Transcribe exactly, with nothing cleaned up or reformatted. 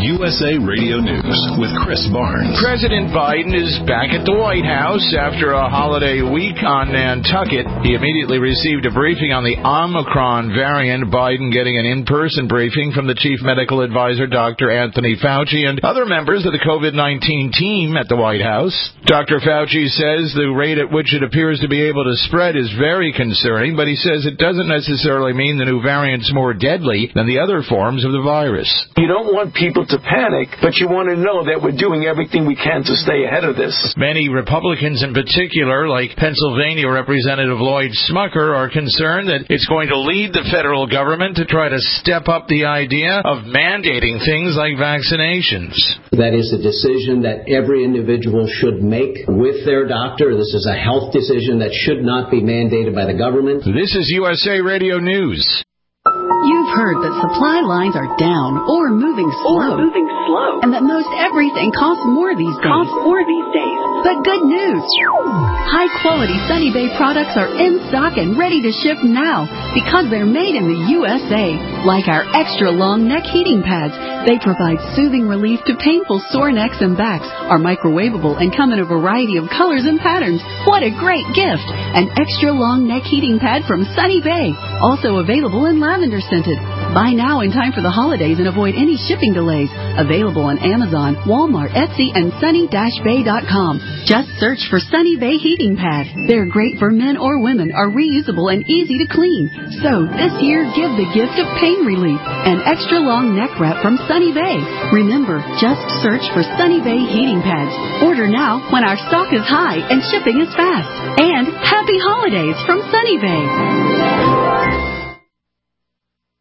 U S A Radio News with Chris Barnes. President Biden is back at the White House after a holiday week on Nantucket. He immediately received a briefing on the Omicron variant. Biden getting an in-person briefing from the Chief Medical Advisor, Doctor Anthony Fauci, and other members of the COVID nineteen team at the White House. Doctor Fauci says the rate at which it appears to be able to spread is very concerning, but he says it doesn't necessarily mean the new variant's more deadly than the other forms of the virus. You don't want people to panic, but you want to know that we're doing everything we can to stay ahead of this. Many Republicans in particular, like Pennsylvania Representative Lloyd Smucker, are concerned that it's going to lead the federal government to try to step up the idea of mandating things like vaccinations. That is a decision that every individual should make with their doctor. This is a health decision that should not be mandated by the government. This is U S A Radio News. You've heard that supply lines are down or moving slow, or moving slow, and that most everything costs more these days. Costs more these days. But good news! High-quality Sunny Bay products are in stock and ready to ship now because they're made in the U S A. Like our extra-long neck heating pads, they provide soothing relief to painful sore necks and backs, are microwavable and come in a variety of colors and patterns. What a great gift! An extra-long neck heating pad from Sunny Bay, also available in lavender scented. Buy now in time for the holidays and avoid any shipping delays. Available on Amazon, Walmart, Etsy, and sunny dash bay dot com. Just search for Sunny Bay Heating Pad. They're great for men or women, are reusable and easy to clean. So this year, give the gift of pain relief. An extra long neck wrap from Sunny Bay. Remember, just search for Sunny Bay Heating Pads. Order now when our stock is high and shipping is fast. And happy holidays from Sunny Bay.